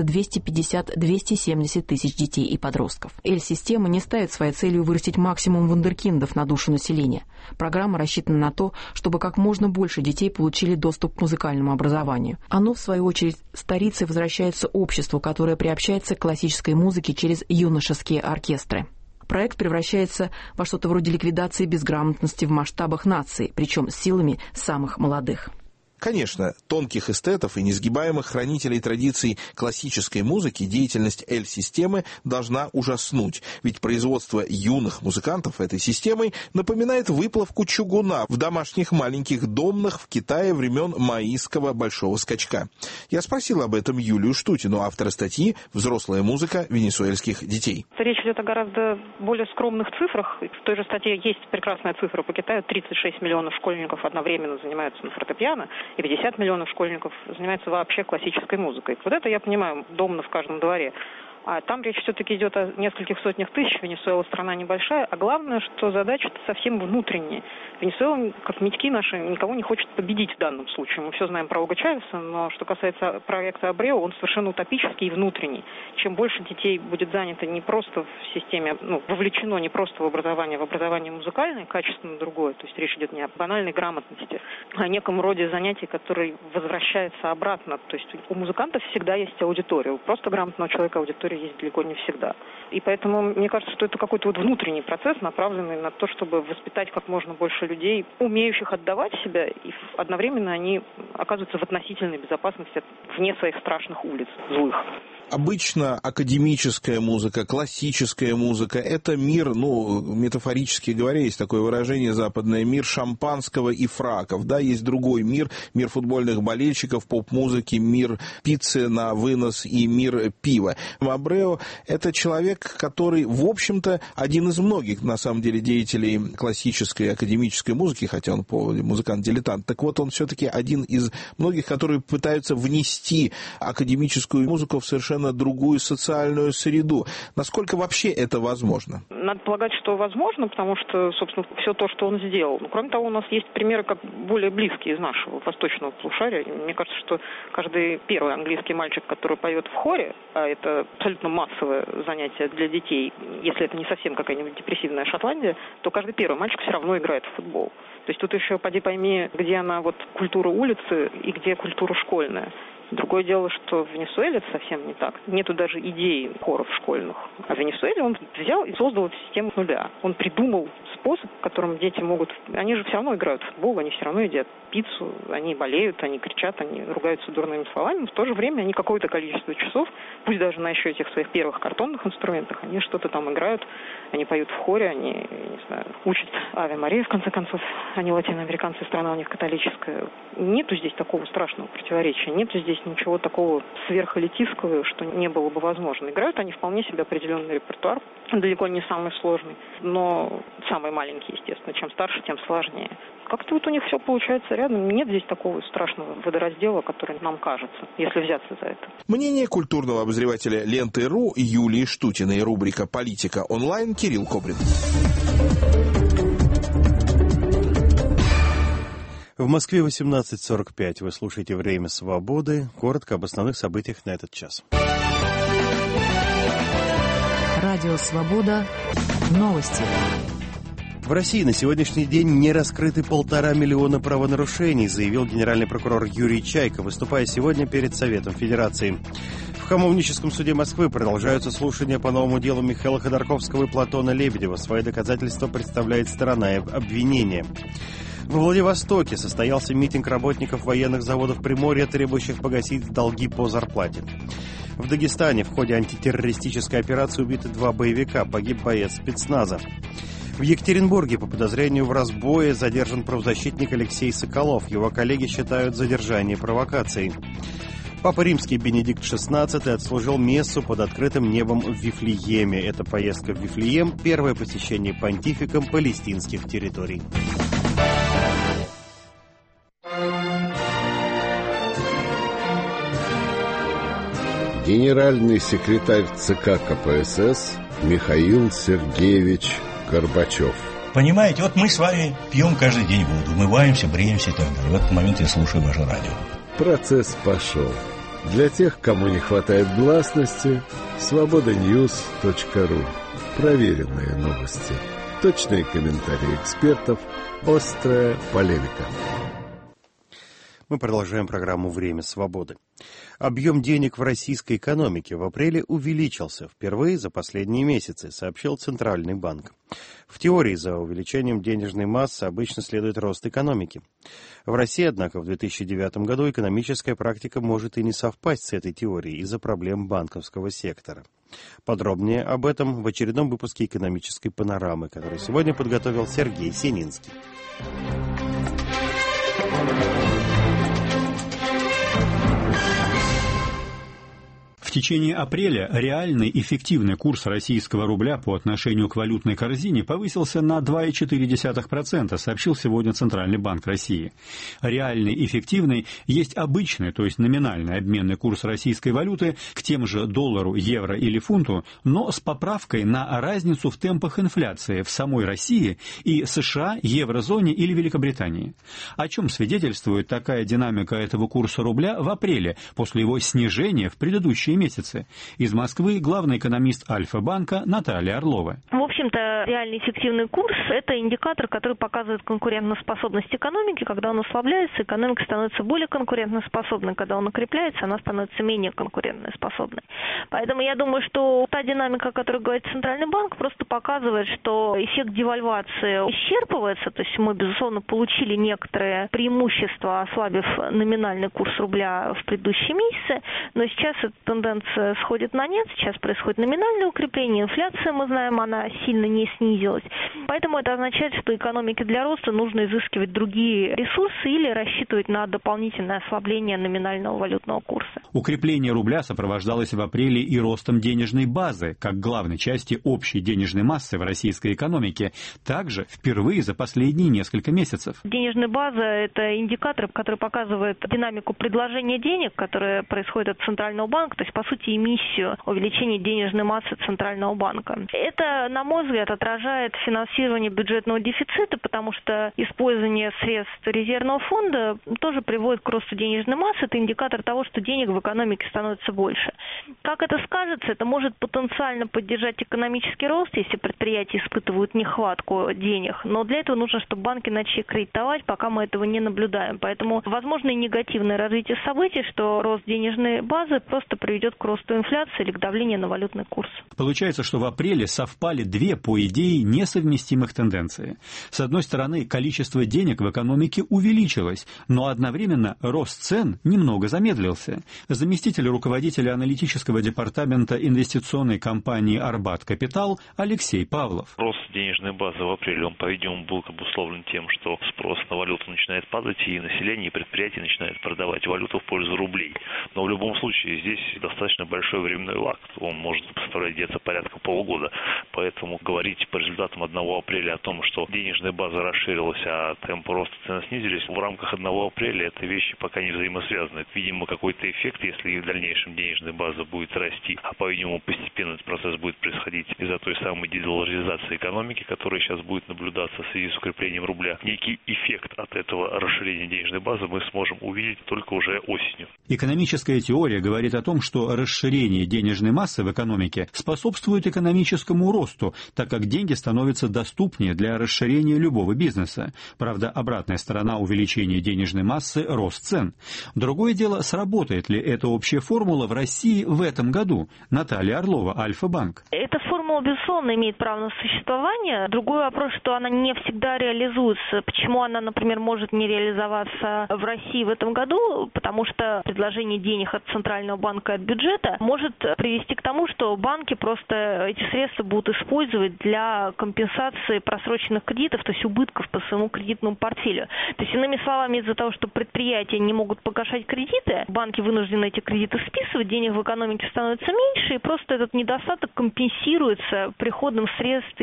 250-270 тысяч детей и подростков. Эль-система не ставит своей целью вырастить максимум вундеркиндов на душу населения. Программа рассчитана на то, чтобы как можно больше детей получили доступ к музыкальному образованию. Оно, в свою очередь, старится и возвращается обществу, которое приобщается к классической музыке через юношеские оркестры. Проект превращается во что-то вроде ликвидации безграмотности в масштабах нации, причем силами самых молодых. Конечно, тонких эстетов и несгибаемых хранителей традиций классической музыки деятельность Эль-системы должна ужаснуть, ведь производство юных музыкантов этой системой напоминает выплавку чугуна в домашних маленьких домнах в Китае времен маоистского большого скачка. Я спросил об этом Юлию Штутину, автора статьи «Взрослая музыка венесуэльских детей». Речь идет о гораздо более скромных цифрах. В той же статье есть прекрасная цифра по Китаю. 36 миллионов школьников одновременно занимаются на фортепиано, и 50 миллионов школьников занимаются вообще классической музыкой. Вот это я понимаю, домно в каждом дворе. А там речь все-таки идет о нескольких сотнях тысяч. Венесуэла страна небольшая, а главное, что задача-то совсем внутренняя. Венесуэла, как медики наши, никого не хочет победить в данном случае. Мы все знаем про Уго Чавеса, но что касается проекта Абрео, он совершенно утопический и внутренний. Чем больше детей будет занято не просто в системе, вовлечено не просто в образование музыкальное, качественно другое, то есть речь идет не о банальной грамотности, а о неком роде занятий, который возвращается обратно. То есть у музыкантов всегда есть аудитория. У просто грамотного человека аудитория есть далеко не всегда. И поэтому мне кажется, что это какой-то внутренний процесс, направленный на то, чтобы воспитать как можно больше людей, умеющих отдавать себя, и одновременно они оказываются в относительной безопасности вне своих страшных улиц, злых. Обычно академическая музыка, классическая музыка – это мир, метафорически говоря, есть такое выражение западное, мир шампанского и фраков. Да, есть другой мир, мир футбольных болельщиков, поп-музыки, мир пиццы на вынос и мир пива. Абрео – это человек, который, в общем-то, один из многих, на самом деле, деятелей классической академической музыки, хотя он музыкант-дилетант. Так вот, он все-таки один из многих, которые пытаются внести академическую музыку в совершенно другую социальную среду. Насколько вообще это возможно? Надо полагать, что возможно, потому что, собственно, все то, что он сделал. Кроме того, у нас есть примеры как более близкие из нашего восточного полушария. Мне кажется, что каждый первый английский мальчик, который поет в хоре, а это абсолютно массовое занятие для детей, если это не совсем какая-нибудь депрессивная Шотландия, то каждый первый мальчик все равно играет в футбол. То есть тут еще поди пойми, где она культура улицы и где культура школьная. Другое дело, что в Венесуэле это совсем не так. Нету даже идей хоров школьных. А в Венесуэле он взял и создал эту систему с нуля. Он придумал способ, которым дети могут... Они же все равно играют в футбол, они все равно едят пиццу, они болеют, они кричат, они ругаются дурными словами, но в то же время они какое-то количество часов, пусть даже на еще этих своих первых картонных инструментах, они что-то там играют, они поют в хоре, они, учат Аве Мария, в конце концов, они латиноамериканцы, страна у них католическая. Нету здесь такого страшного противоречия, нету здесь ничего такого сверхэлитистского, что не было бы возможно. Играют они вполне себе определенный репертуар, далеко не самый сложный, но самый маленький, естественно. Чем старше, тем сложнее. Как-то у них все получается рядом. Нет здесь такого страшного водораздела, который нам кажется, если взяться за это. Мнение культурного обозревателя Ленты.ру Юлии Штутиной, рубрика «Политика онлайн» Кирилл Кобрин. В Москве 18:45. Вы слушаете «Время свободы». Коротко об основных событиях на этот час. Радио «Свобода». Новости. В России на сегодняшний день не раскрыты 1,5 миллиона правонарушений, заявил генеральный прокурор Юрий Чайка, выступая сегодня перед Советом Федерации. В Хамовническом суде Москвы продолжаются слушания по новому делу Михаила Ходорковского и Платона Лебедева. Свои доказательства представляет сторона обвинения. Во Владивостоке состоялся митинг работников военных заводов Приморья, требующих погасить долги по зарплате. В Дагестане в ходе антитеррористической операции убиты 2 боевика, погиб боец спецназа. В Екатеринбурге по подозрению в разбое задержан правозащитник Алексей Соколов. Его коллеги считают задержание провокацией. Папа Римский Бенедикт XVI отслужил мессу под открытым небом в Вифлееме. Эта поездка в Вифлеем – первое посещение понтификом палестинских территорий. Генеральный секретарь ЦК КПСС Михаил Сергеевич Горбачев. Понимаете, вот мы с вами пьем каждый день воду, умываемся, бреемся и так далее. В этот момент я слушаю ваше радио. Процесс пошел. Для тех, кому не хватает гласности, svobodanews.ru. Проверенные новости, точные комментарии экспертов, острая полемика. Мы продолжаем программу «Время свободы». Объем денег в российской экономике в апреле увеличился впервые за последние месяцы, сообщил Центральный банк. В теории за увеличением денежной массы обычно следует рост экономики. В России, однако, в 2009 году экономическая практика может и не совпасть с этой теорией из-за проблем банковского сектора. Подробнее об этом в очередном выпуске «Экономической панорамы», который сегодня подготовил Сергей Сининский. В течение апреля реальный эффективный курс российского рубля по отношению к валютной корзине повысился на 2,4%, сообщил сегодня Центральный банк России. Реальный эффективный есть обычный, то есть номинальный обменный курс российской валюты к тем же доллару, евро или фунту, но с поправкой на разницу в темпах инфляции в самой России и США, еврозоне или Великобритании. О чем свидетельствует такая динамика этого курса рубля в апреле после его снижения в предыдущие месяцы? Из Москвы главный экономист Альфа-банка Наталья Орлова. В общем-то, реальный эффективный курс – это индикатор, который показывает конкурентоспособность экономики. Когда он ослабляется, экономика становится более конкурентоспособной. Когда он укрепляется, она становится менее конкурентоспособной. Поэтому я думаю, что та динамика, о которой говорит Центральный банк, просто показывает, что эффект девальвации исчерпывается. То есть мы, безусловно, получили некоторые преимущества, ослабив номинальный курс рубля в предыдущие месяцы. Но сейчас эта тенденция сходит на нет, сейчас происходит номинальное укрепление, инфляция, мы знаем, она сильно не снизилась. Поэтому это означает, что экономике для роста нужно изыскивать другие ресурсы или рассчитывать на дополнительное ослабление номинального валютного курса. Укрепление рубля сопровождалось в апреле и ростом денежной базы, как главной части общей денежной массы в российской экономике, также впервые за последние несколько месяцев. Денежная база – это индикатор, который показывает динамику предложения денег, которая происходит от Центрального банка, то есть, по сути, эмиссию увеличения денежной массы Центрального банка. Это, на мой взгляд, отражает финансирование бюджетного дефицита, потому что использование средств резервного фонда тоже приводит к росту денежной массы. Это индикатор того, что денег в экономике становится больше. Как это скажется? Это может потенциально поддержать экономический рост, если предприятия испытывают нехватку денег. Но для этого нужно, чтобы банки начали кредитовать, пока мы этого не наблюдаем. Поэтому возможно и негативное развитие событий, что рост денежной базы просто приведет к росту инфляции или к давлению на валютный курс. Получается, что в апреле совпали две, по идее, несовместимых тенденции. С одной стороны, количество денег в экономике увеличилось, но одновременно рост цен немного замедлился. Заместитель руководителя аналитического департамента инвестиционной компании «Арбат Капитал» Алексей Павлов. Рост денежной базы в апреле, он, по-видимому, был обусловлен тем, что спрос на валюту начинает падать, и население, и предприятия начинают продавать валюту в пользу рублей. Но в любом случае здесь достаточно большой временной лаг. Он может составлять где-то порядка полугода. Поэтому говорить по результатам 1 апреля о том, что денежная база расширилась, а темпы роста цен снизились, в рамках 1 апреля это вещи пока не взаимосвязаны. Видимо, какой-то эффект, если и в дальнейшем денежная база будет расти, а по-видимому постепенно этот процесс будет происходить из-за той самой дедоларизации экономики, которая сейчас будет наблюдаться в связи с укреплением рубля. Некий эффект от этого расширения денежной базы мы сможем увидеть только уже осенью. Экономическая теория говорит о том, что расширение денежной массы в экономике способствует экономическому росту, так как деньги становятся доступнее для расширения любого бизнеса. Правда, обратная сторона увеличения денежной массы – рост цен. Другое дело, сработает ли эта общая формула в России в этом году? Наталья Орлова, Альфа-банк. Эта формула, безусловно, имеет право на существование. Другой вопрос, что она не всегда реализуется. Почему она, например, может не реализоваться в России в этом году? Потому что предложение денег от Центрального банка и от бюджета может привести к тому, что банки просто эти средства будут использовать для компенсации просроченных кредитов, то есть убытков по своему кредитному портфелю. То есть, иными словами, из-за того, что предприятия не могут погашать кредиты, банки вынуждены эти кредиты списывать, денег в экономике становится меньше, и просто этот недостаток компенсируется приходом средств из бюджета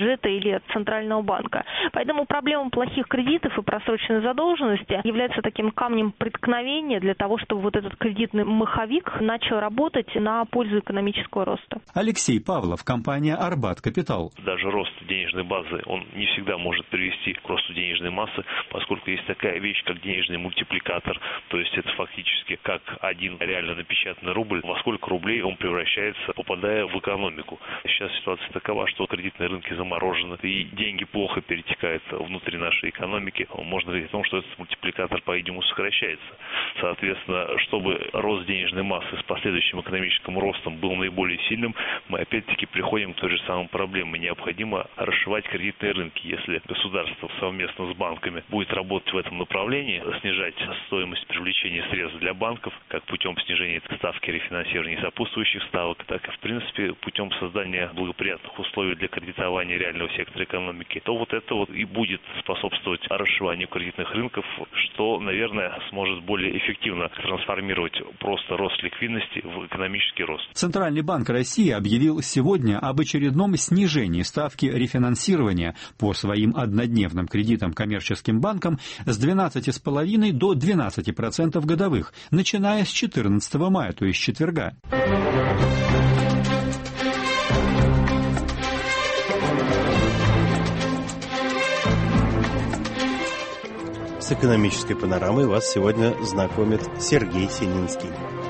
бюджета или от Центрального банка. Поэтому проблема плохих кредитов и просроченной задолженности является таким камнем преткновения для того, чтобы вот этот кредитный маховик начал работать на пользу экономического роста. Алексей Павлов, компания «Арбат Капитал». Даже рост денежной базы, он не всегда может привести к росту денежной массы, поскольку есть такая вещь, как денежный мультипликатор, то есть это фактически как один реально напечатанный рубль, во сколько рублей он превращается, попадая в экономику. Сейчас ситуация такова, что кредитные рынки заморожены, и деньги плохо перетекают внутри нашей экономики. Можно говорить о том, что этот мультипликатор, по-видимому, сокращается. Соответственно, чтобы рост денежной массы с последующим экономическим ростом был наиболее сильным, мы опять-таки приходим к той же самой проблеме. Необходимо расшивать кредитные рынки. Если государство совместно с банками будет работать в этом направлении, снижать стоимость привлечения средств для банков, как путем снижения ставки рефинансирования сопутствующих ставок, так и, в принципе, путем создания благоприятных условий для кредитования реального сектора экономики, то вот это вот и будет способствовать расшиванию кредитных рынков, что, наверное, сможет более эффективно трансформировать просто рост ликвидности в экономический рост. Центральный банк России объявил сегодня об очередном снижении ставки рефинансирования по своим однодневным кредитам коммерческим банкам с 12,5% до 12% годовых, начиная с 14 мая, то есть четверга. С экономической панорамой вас сегодня знакомит Сергей Сининский.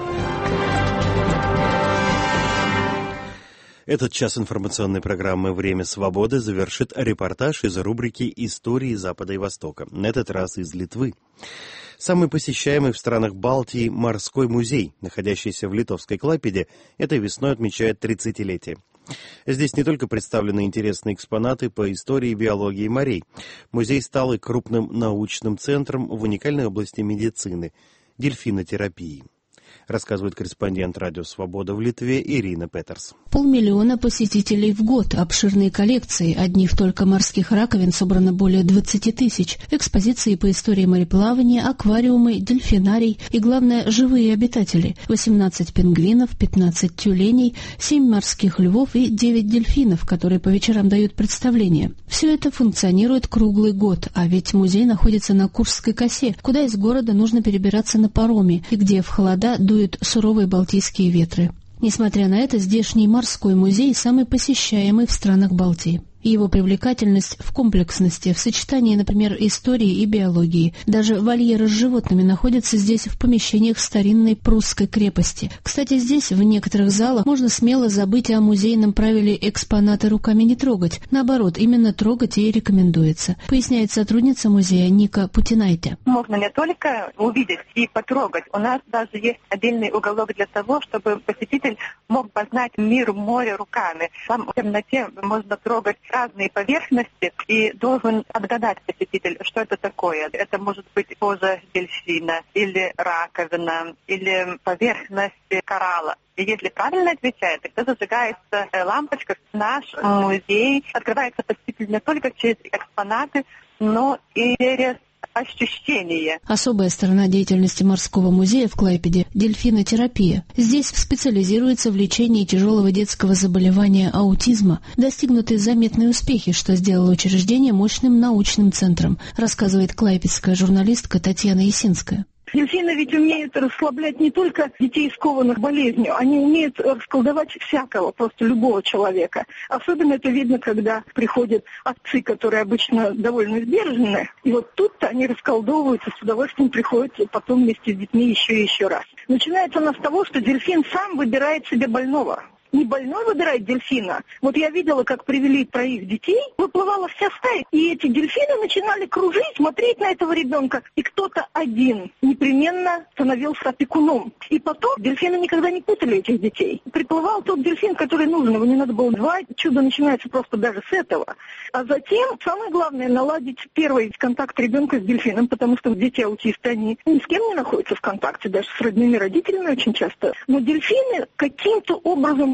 Этот час информационной программы «Время свободы» завершит репортаж из рубрики «Истории Запада и Востока», на этот раз из Литвы. Самый посещаемый в странах Балтии морской музей, находящийся в литовской Клайпеде, этой весной отмечает 30-летие. Здесь не только представлены интересные экспонаты по истории и биологии морей. Музей стал и крупным научным центром в уникальной области медицины – дельфинотерапии. Рассказывает корреспондент «Радио Свобода» в Литве Ирина Петерс. 500 000 посетителей в год, обширные коллекции, одних только морских раковин собрано более 20 тысяч, экспозиции по истории мореплавания, аквариумы, дельфинарий и, главное, живые обитатели. 18 пингвинов, 15 тюленей, 7 морских львов и 9 дельфинов, которые по вечерам дают представления. Все это функционирует круглый год, а ведь музей находится на Куршской косе, куда из города нужно перебираться на пароме, и где в холода дуют суровые балтийские ветры. Несмотря на это, здешний морской музей самый посещаемый в странах Балтии. Его привлекательность в комплексности, в сочетании, например, истории и биологии. Даже вольеры с животными находятся здесь в помещениях старинной прусской крепости. Кстати, здесь, в некоторых залах, можно смело забыть о музейном правиле экспонаты руками не трогать. Наоборот, именно трогать и рекомендуется, поясняет сотрудница музея Ника Путинайте. Можно не только увидеть и потрогать. У нас даже есть отдельный уголок для того, чтобы посетитель мог познать мир моря руками. Там в темноте можно трогать разные поверхности, и должен отгадать посетитель, что это такое. Это может быть кожа дельфина, или раковина, или поверхность коралла. И если правильно отвечает, тогда зажигается лампочка. Наш музей открывается посетителю не только через экспонаты, но и через ощущение. Особая сторона деятельности морского музея в Клайпеде – дельфинотерапия. Здесь специализируется в лечении тяжелого детского заболевания аутизма. Достигнуты заметные успехи, что сделало учреждение мощным научным центром, рассказывает клайпедская журналистка Татьяна Есинская. Дельфины ведь умеют расслаблять не только детей, скованных болезнью, они умеют расколдовать всякого, просто любого человека. Особенно это видно, когда приходят отцы, которые обычно довольно сдержанные, и вот тут-то они расколдовываются, с удовольствием приходят потом вместе с детьми еще и еще раз. Начинается она с того, что дельфин сам выбирает себе больного. Не больной выбирает дельфина. Вот я видела, как привели 3 детей, выплывала вся стая, и эти дельфины начинали кружить, смотреть на этого ребенка, и кто-то один непременно становился опекуном. И потом дельфины никогда не путали этих детей. Приплывал тот дельфин, который нужен, его не надо было звать, чудо начинается просто даже с этого. А затем, самое главное, наладить первый контакт ребенка с дельфином, потому что дети-аутисты, они ни с кем не находятся в контакте, даже с родными родителями очень часто. Но дельфины каким-то образом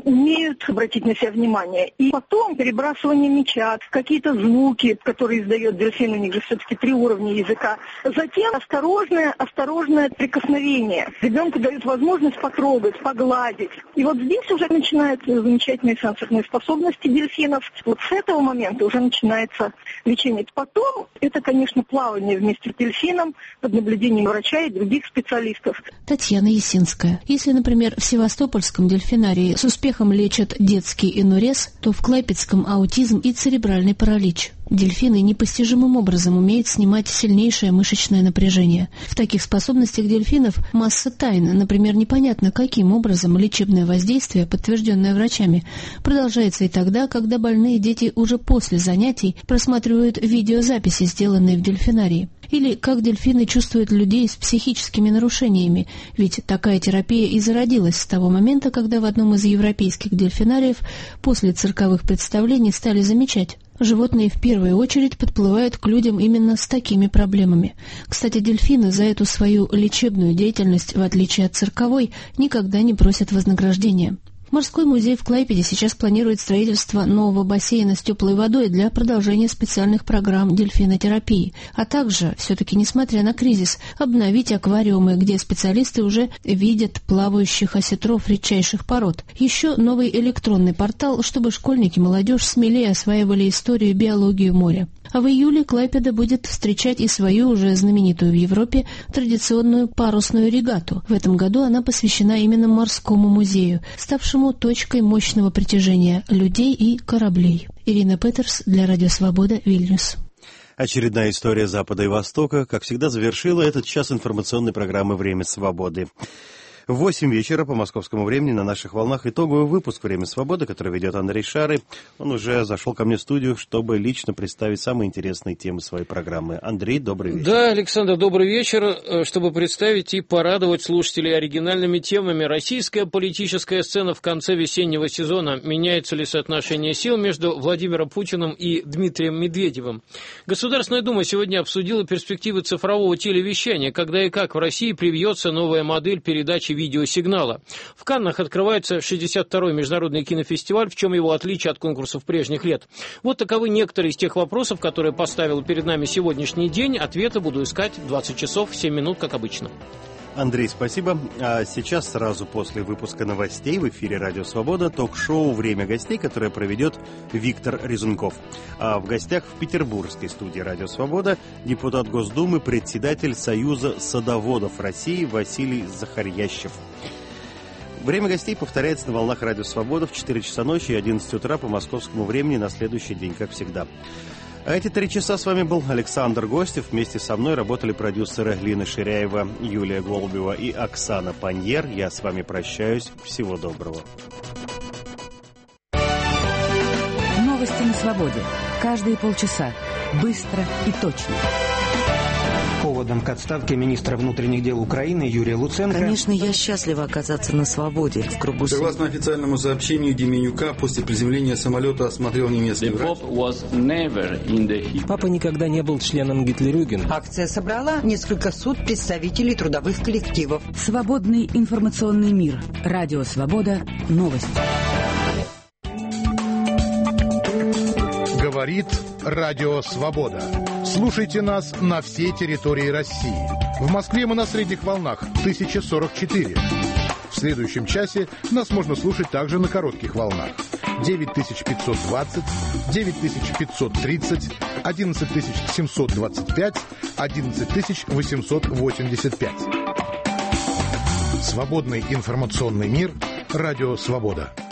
умеют обратить на себя внимание. И потом перебрасывание мяча, какие-то звуки, которые издает дельфин, у них же все-таки 3 уровня языка. Затем осторожное прикосновение. Ребенку дают возможность потрогать, погладить. И вот здесь уже начинаются замечательные сенсорные способности дельфинов. Вот с этого момента уже начинается лечение. Потом это, конечно, плавание вместе с дельфином под наблюдением врача и других специалистов. Татьяна Есинская. Если, например, в Севастопольском дельфинарии с успехом лечат детский энурез, то в Клайпедском аутизм и церебральный паралич. Дельфины непостижимым образом умеют снимать сильнейшее мышечное напряжение. В таких способностях дельфинов масса тайн. Например, непонятно, каким образом лечебное воздействие, подтвержденное врачами, продолжается и тогда, когда больные дети уже после занятий просматривают видеозаписи, сделанные в дельфинарии. Или как дельфины чувствуют людей с психическими нарушениями, ведь такая терапия и зародилась с того момента, когда в одном из европейских дельфинариев после цирковых представлений стали замечать: животные в первую очередь подплывают к людям именно с такими проблемами. Кстати, дельфины за эту свою лечебную деятельность, в отличие от цирковой, никогда не просят вознаграждения. Морской музей в Клайпеде сейчас планирует строительство нового бассейна с теплой водой для продолжения специальных программ дельфинотерапии, а также, все-таки несмотря на кризис, обновить аквариумы, где специалисты уже видят плавающих осетров редчайших пород. Еще новый электронный портал, чтобы школьники и молодежь смелее осваивали историю и биологию моря. А в июле Клайпеда будет встречать и свою, уже знаменитую в Европе, традиционную парусную регату. В этом году она посвящена именно морскому музею, ставшему точкой мощного притяжения людей и кораблей. Ирина Петерс для Радио Свобода, Вильнюс. Очередная история Запада и Востока, как всегда, завершила этот час информационной программы «Время свободы». В 8 вечера по московскому времени на наших волнах итоговый выпуск «Время свободы», который ведет Андрей Шары. Он уже зашел ко мне в студию, чтобы лично представить самые интересные темы своей программы. Андрей, добрый вечер. Да, Александр, добрый вечер. Чтобы представить и порадовать слушателей оригинальными темами: российская политическая сцена в конце весеннего сезона. Меняется ли соотношение сил между Владимиром Путиным и Дмитрием Медведевым? Государственная Дума сегодня обсудила перспективы цифрового телевещания, когда и как в России привьется новая модель передачи видеосигнала. В Каннах открывается 62-й международный кинофестиваль, в чем его отличие от конкурсов прежних лет. Вот таковы некоторые из тех вопросов, которые поставил перед нами сегодняшний день. Ответы буду искать в 20 часов 7 минут, как обычно. Андрей, спасибо. А сейчас, сразу после выпуска новостей, в эфире «Радио Свобода» ток-шоу «Время гостей», которое проведет Виктор Резунков. А в гостях в петербургской студии «Радио Свобода» депутат Госдумы, председатель Союза садоводов России Василий Захарьящев. Время гостей повторяется на волнах «Радио Свобода» в 4 часа ночи и 11 утра по московскому времени на следующий день, как всегда. А эти 3 часа с вами был Александр Гостев. Вместе со мной работали продюсеры Лина Ширяева, Юлия Голубева и Оксана Паньер. Я с вами прощаюсь. Всего доброго. Новости на свободе. Каждые полчаса. Быстро и точно. Поводом к отставке министра внутренних дел Украины Юрия Луценко. Конечно, я счастлива оказаться на свободе в кругу. Согласно официальному сообщению, Деменюка после приземления самолета осмотрел немецкий врач. Папа никогда не был членом Гитлерюгена. Акция собрала несколько сот представителей трудовых коллективов. Свободный информационный мир. Радио Свобода. Новости. Говорит Радио Свобода. Слушайте нас на всей территории России. В Москве мы на средних волнах 1044. В следующем часе нас можно слушать также на коротких волнах 9520, 9530, 11725, 11885. Свободный информационный мир. Радио Свобода.